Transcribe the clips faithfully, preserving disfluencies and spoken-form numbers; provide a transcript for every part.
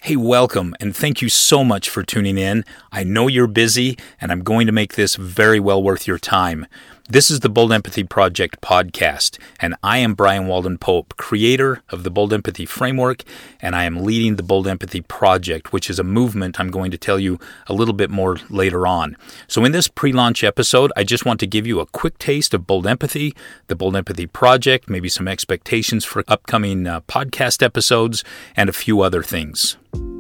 Hey, welcome, and thank you so much for tuning in. I know you're busy, and I'm going to make this very well worth your time. This is the Bold Empathy Project podcast, and I am Brian Walden Pope, creator of the Bold Empathy Framework, and I am leading the Bold Empathy Project, which is a movement I'm going to tell you a little bit more later on. So in this pre-launch episode, I just want to give you a quick taste of Bold Empathy, the Bold Empathy Project, maybe some expectations for upcoming uh, podcast episodes, and a few other things.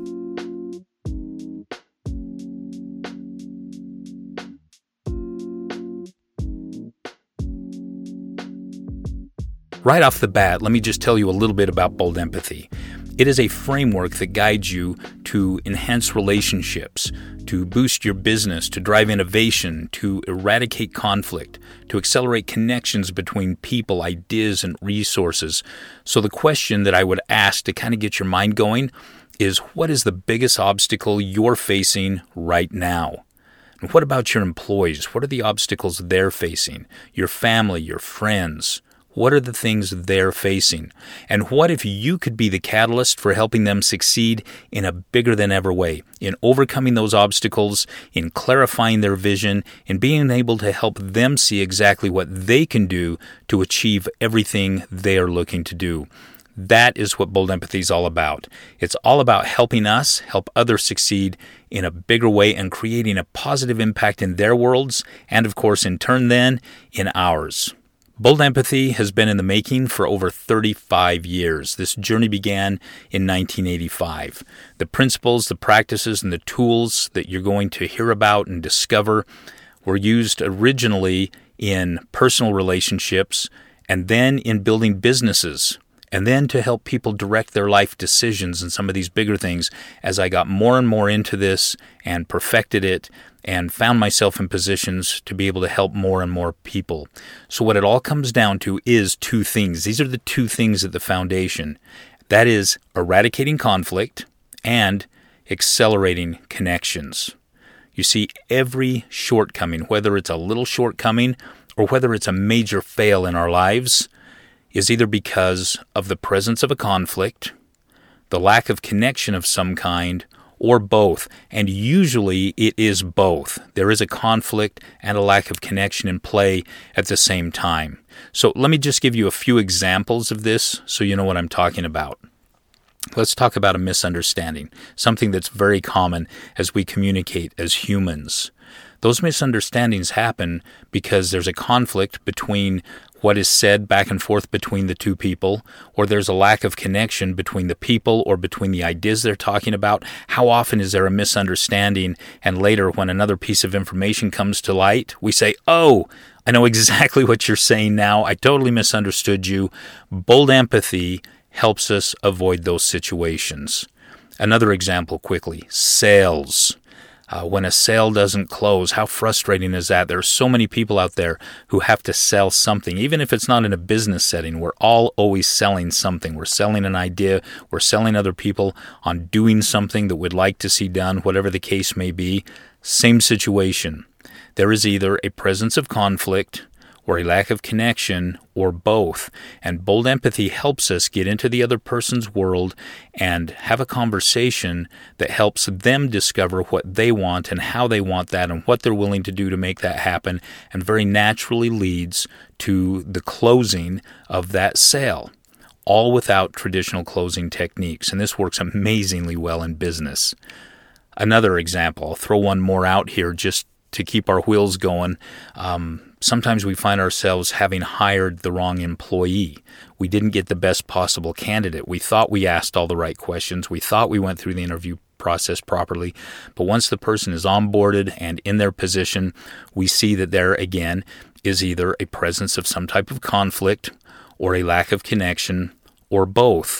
Right off the bat, let me just tell you a little bit about Bold Empathy. It is a framework that guides you to enhance relationships, to boost your business, to drive innovation, to eradicate conflict, to accelerate connections between people, ideas, and resources. So the question that I would ask to kind of get your mind going is, what is the biggest obstacle you're facing right now? And what about your employees? What are the obstacles they're facing? Your family, your friends? What are the things they're facing? And what if you could be the catalyst for helping them succeed in a bigger than ever way, in overcoming those obstacles, in clarifying their vision, in being able to help them see exactly what they can do to achieve everything they are looking to do? That is what Bold Empathy is all about. It's all about helping us help others succeed in a bigger way and creating a positive impact in their worlds and, of course, in turn then, in ours. Bold Empathy has been in the making for over thirty-five years. This journey began in nineteen eighty-five. The principles, the practices, and the tools that you're going to hear about and discover were used originally in personal relationships and then in building businesses, and then to help people direct their life decisions and some of these bigger things as I got more and more into this and perfected it and found myself in positions to be able to help more and more people. So what it all comes down to is two things. These are the two things at the foundation. That is eradicating conflict and accelerating connections. You see, every shortcoming, whether it's a little shortcoming or whether it's a major fail in our lives, is either because of the presence of a conflict, the lack of connection of some kind, or both. And usually it is both. There is a conflict and a lack of connection in play at the same time. So let me just give you a few examples of this so you know what I'm talking about. Let's talk about a misunderstanding, something that's very common as we communicate as humans. Those misunderstandings happen because there's a conflict between what is said back and forth between the two people, or there's a lack of connection between the people or between the ideas they're talking about. How often is there a misunderstanding, and later when another piece of information comes to light, we say, oh, I know exactly what you're saying now. I totally misunderstood you. Bold Empathy helps us avoid those situations. Another example quickly, sales. Uh, when a sale doesn't close, how frustrating is that? There are so many people out there who have to sell something. Even if it's not in a business setting, we're all always selling something. We're selling an idea. We're selling other people on doing something that we'd like to see done, whatever the case may be. Same situation. There is either a presence of conflict or a lack of connection, or both. And Bold Empathy helps us get into the other person's world and have a conversation that helps them discover what they want and how they want that and what they're willing to do to make that happen, and very naturally leads to the closing of that sale, all without traditional closing techniques. And this works amazingly well in business. Another example, I'll throw one more out here just to keep our wheels going. Um, Sometimes we find ourselves having hired the wrong employee. We didn't get the best possible candidate. We thought we asked all the right questions. We thought we went through the interview process properly. But once the person is onboarded and in their position, we see that there again is either a presence of some type of conflict or a lack of connection or both.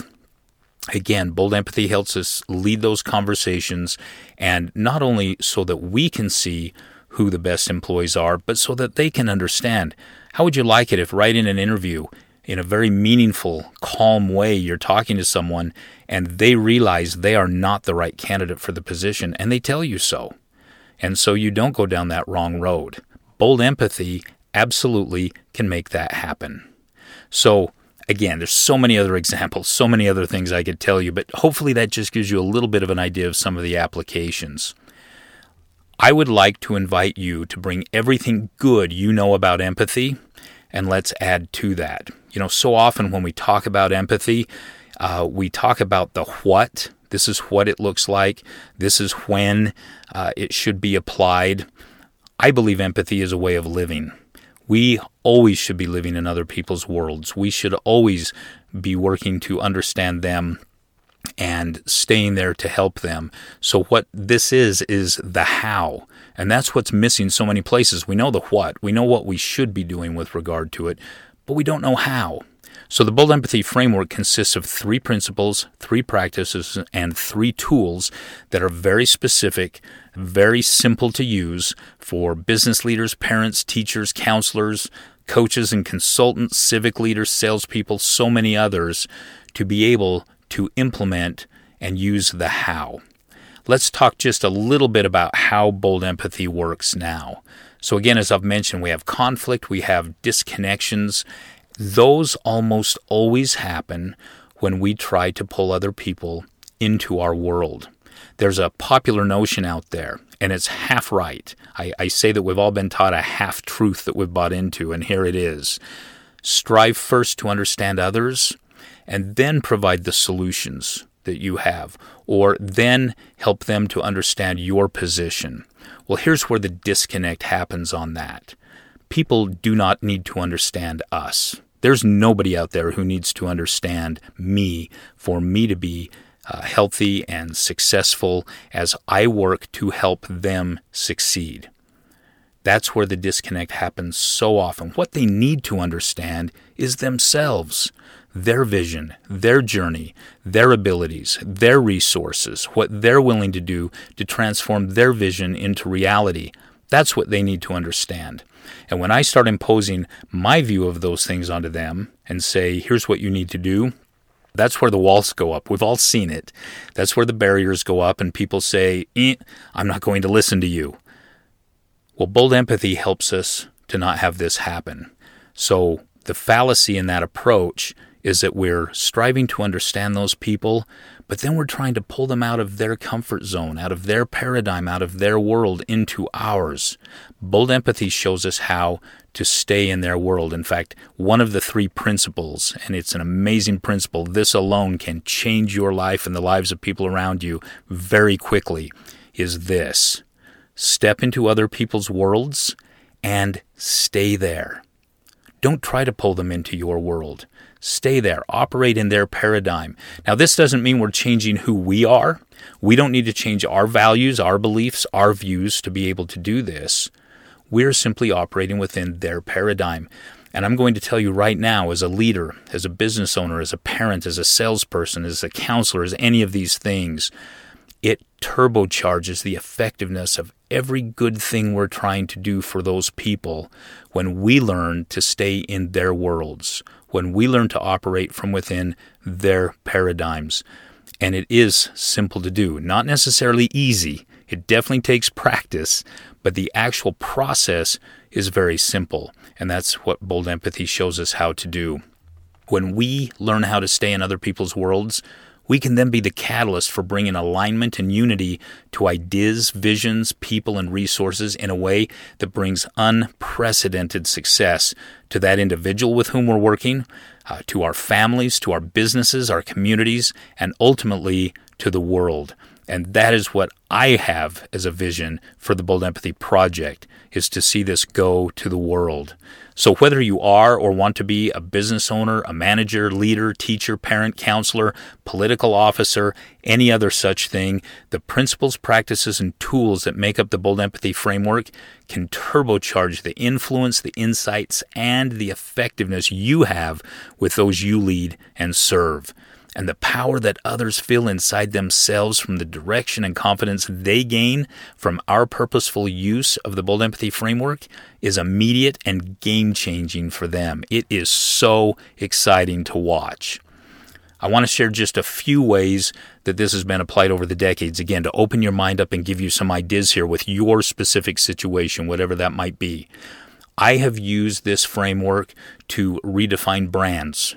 Again, Bold Empathy helps us lead those conversations, and not only so that we can see who the best employees are, but so that they can understand. How would you like it if right in an interview, in a very meaningful, calm way, you're talking to someone and they realize they are not the right candidate for the position, and they tell you so. And so you don't go down that wrong road. Bold Empathy absolutely can make that happen. So Again, there's so many other examples, so many other things I could tell you, but hopefully that just gives you a little bit of an idea of some of the applications. I would like to invite you to bring everything good you know about empathy, and let's add to that. You know, so often when we talk about empathy, uh, we talk about the what. This is what it looks like. This is when uh, it should be applied. I believe empathy is a way of living. We always should be living in other people's worlds. We should always be working to understand them and staying there to help them. So what this is, is the how. And that's what's missing so many places. We know the what. We know what we should be doing with regard to it, but we don't know how. So the Bold Empathy Framework consists of three principles, three practices, and three tools that are very specific, very simple to use for business leaders, parents, teachers, counselors, coaches and consultants, civic leaders, salespeople, so many others, to be able to implement and use the how. Let's talk just a little bit about how Bold Empathy works now. So again, as I've mentioned, we have conflict, we have disconnections. Those almost always happen when we try to pull other people into our world. There's a popular notion out there, and it's half right. I, I say that we've all been taught a half-truth that we've bought into, and here it is. Strive first to understand others, and then provide the solutions that you have, or then help them to understand your position. Well, here's where the disconnect happens on that. People do not need to understand us. There's nobody out there who needs to understand me for me to be uh, healthy and successful as I work to help them succeed. That's where the disconnect happens so often. What they need to understand is themselves, their vision, their journey, their abilities, their resources, what they're willing to do to transform their vision into reality. That's what they need to understand. And when I start imposing my view of those things onto them and say, here's what you need to do, that's where the walls go up. We've all seen it. That's where the barriers go up and people say, eh, I'm not going to listen to you. Well, Bold Empathy helps us to not have this happen. So the fallacy in that approach is that we're striving to understand those people, but then we're trying to pull them out of their comfort zone, out of their paradigm, out of their world into ours. Bold Empathy shows us how to stay in their world. In fact, one of the three principles, and it's an amazing principle, this alone can change your life and the lives of people around you very quickly, is this: step into other people's worlds and stay there. Don't try to pull them into your world. Stay there. Operate in their paradigm. Now, this doesn't mean we're changing who we are. We don't need to change our values, our beliefs, our views to be able to do this. We're simply operating within their paradigm. And I'm going to tell you right now, as a leader, as a business owner, as a parent, as a salesperson, as a counselor, as any of these things, it turbocharges the effectiveness of every good thing we're trying to do for those people when we learn to stay in their worlds, when we learn to operate from within their paradigms. And it is simple to do. Not necessarily easy. It definitely takes practice, but the actual process is very simple. And that's what Bold Empathy shows us how to do. When we learn how to stay in other people's worlds, we can then be the catalyst for bringing alignment and unity to ideas, visions, people, and resources in a way that brings unprecedented success to that individual with whom we're working, uh, to our families, to our businesses, our communities, and ultimately to the world. And that is what I have as a vision for the Bold Empathy Project, is to see this go to the world. So whether you are or want to be a business owner, a manager, leader, teacher, parent, counselor, political officer, any other such thing, the principles, practices, and tools that make up the Bold Empathy Framework can turbocharge the influence, the insights, and the effectiveness you have with those you lead and serve. And the power that others feel inside themselves from the direction and confidence they gain from our purposeful use of the Bold Empathy Framework is immediate and game-changing for them. It is so exciting to watch. I want to share just a few ways that this has been applied over the decades, again, to open your mind up and give you some ideas here with your specific situation, whatever that might be. I have used this framework to redefine brands,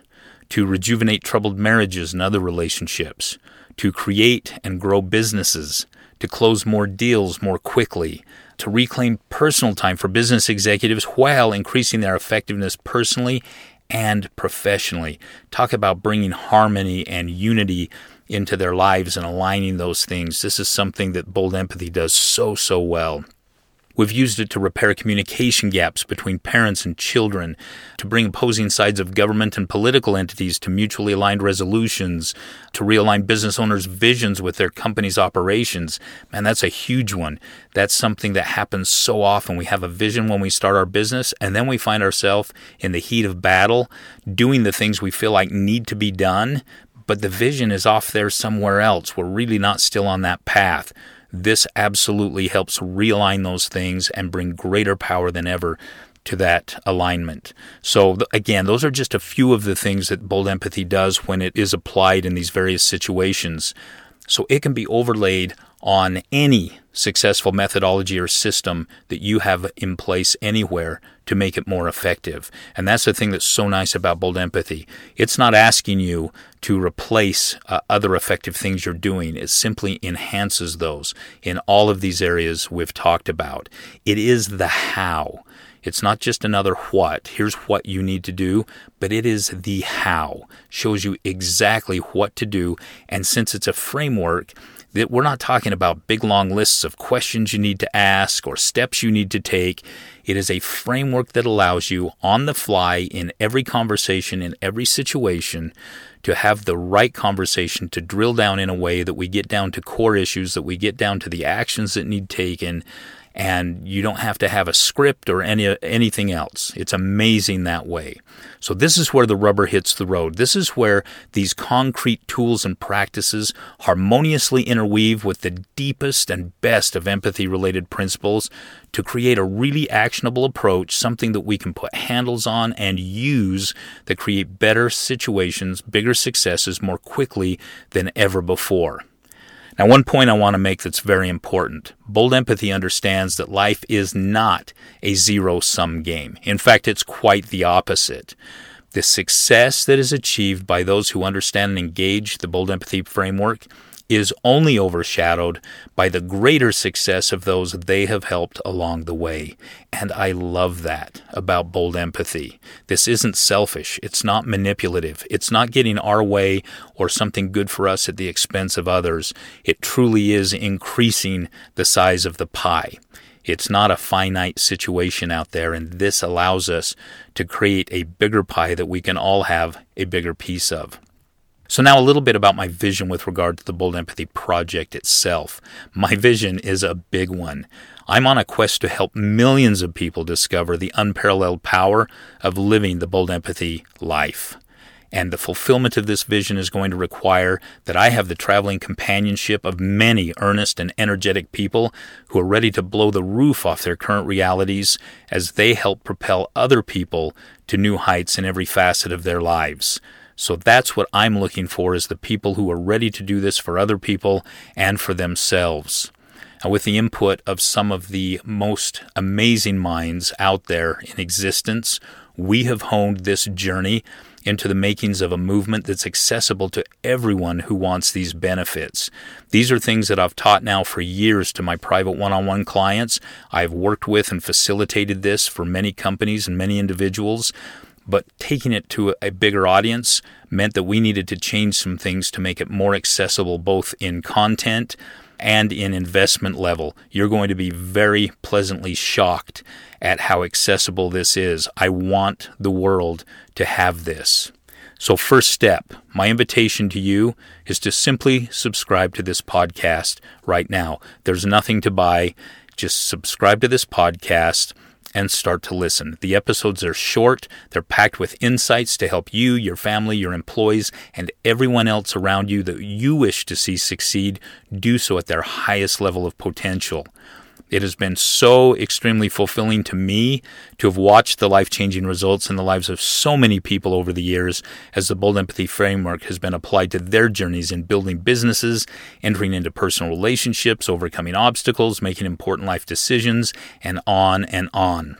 to rejuvenate troubled marriages and other relationships, to create and grow businesses, to close more deals more quickly, to reclaim personal time for business executives while increasing their effectiveness personally and professionally. Talk about bringing harmony and unity into their lives and aligning those things. This is something that Bold Empathy does so, so well. We've used it to repair communication gaps between parents and children, to bring opposing sides of government and political entities to mutually aligned resolutions, to realign business owners' visions with their company's operations. Man, that's a huge one. That's something that happens so often. We have a vision when we start our business, and then we find ourselves in the heat of battle, doing the things we feel like need to be done, but the vision is off there somewhere else. We're really not still on that path. This absolutely helps realign those things and bring greater power than ever to that alignment. So again, those are just a few of the things that Bold Empathy does when it is applied in these various situations. So it can be overlaid on any successful methodology or system that you have in place anywhere to make it more effective. And that's the thing that's so nice about Bold Empathy. It's not asking you to replace uh, other effective things you're doing. It simply enhances those in all of these areas we've talked about. It is the how. It's not just another what. Here's what you need to do, but it is the how. Shows you exactly what to do. And since it's a framework, that we're not talking about big long lists of questions you need to ask or steps you need to take. It is a framework that allows you on the fly in every conversation, in every situation, to have the right conversation, to drill down in a way that we get down to core issues, that we get down to the actions that need taken, and you don't have to have a script or any anything else. It's amazing that way. So this is where the rubber hits the road. This is where these concrete tools and practices harmoniously interweave with the deepest and best of empathy-related principles to create a really actionable approach, something that we can put handles on and use that create better situations, bigger successes more quickly than ever before. Now, one point I want to make that's very important. Bold Empathy understands that life is not a zero-sum game. In fact, it's quite the opposite. The success that is achieved by those who understand and engage the Bold Empathy framework is only overshadowed by the greater success of those they have helped along the way. And I love that about Bold Empathy. This isn't selfish. It's not manipulative. It's not getting our way or something good for us at the expense of others. It truly is increasing the size of the pie. It's not a finite situation out there, and this allows us to create a bigger pie that we can all have a bigger piece of. So now a little bit about my vision with regard to the Bold Empathy project itself. My vision is a big one. I'm on a quest to help millions of people discover the unparalleled power of living the Bold Empathy life. And the fulfillment of this vision is going to require that I have the traveling companionship of many earnest and energetic people who are ready to blow the roof off their current realities as they help propel other people to new heights in every facet of their lives. So that's what I'm looking for, is the people who are ready to do this for other people and for themselves. And with the input of some of the most amazing minds out there in existence, we have honed this journey into the makings of a movement that's accessible to everyone who wants these benefits. These are things that I've taught now for years to my private one-on-one clients. I've worked with and facilitated this for many companies and many individuals. But taking it to a bigger audience meant that we needed to change some things to make it more accessible, both in content and in investment level. You're going to be very pleasantly shocked at how accessible this is. I want the world to have this. So first step, my invitation to you is to simply subscribe to this podcast right now. There's nothing to buy. Just subscribe to this podcast and start to listen. The episodes are short. They're packed with insights to help you, your family, your employees, and everyone else around you that you wish to see succeed do so at their highest level of potential. It has been so extremely fulfilling to me to have watched the life-changing results in the lives of so many people over the years as the Bold Empathy framework has been applied to their journeys in building businesses, entering into personal relationships, overcoming obstacles, making important life decisions, and on and on.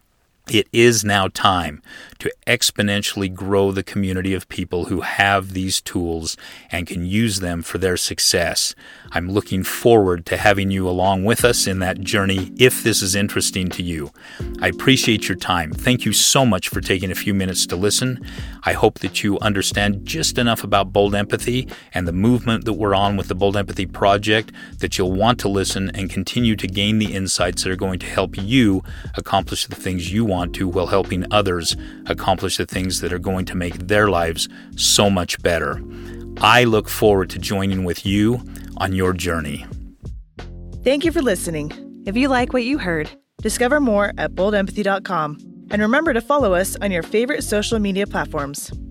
It is now time to exponentially grow the community of people who have these tools and can use them for their success. I'm looking forward to having you along with us in that journey if this is interesting to you. I appreciate your time. Thank you so much for taking a few minutes to listen. I hope that you understand just enough about Bold Empathy and the movement that we're on with the Bold Empathy Project that you'll want to listen and continue to gain the insights that are going to help you accomplish the things you want to while helping others accomplish the things that are going to make their lives so much better. I look forward to joining with you on your journey. Thank you for listening. If you like what you heard, discover more at bold empathy dot com. And remember to follow us on your favorite social media platforms.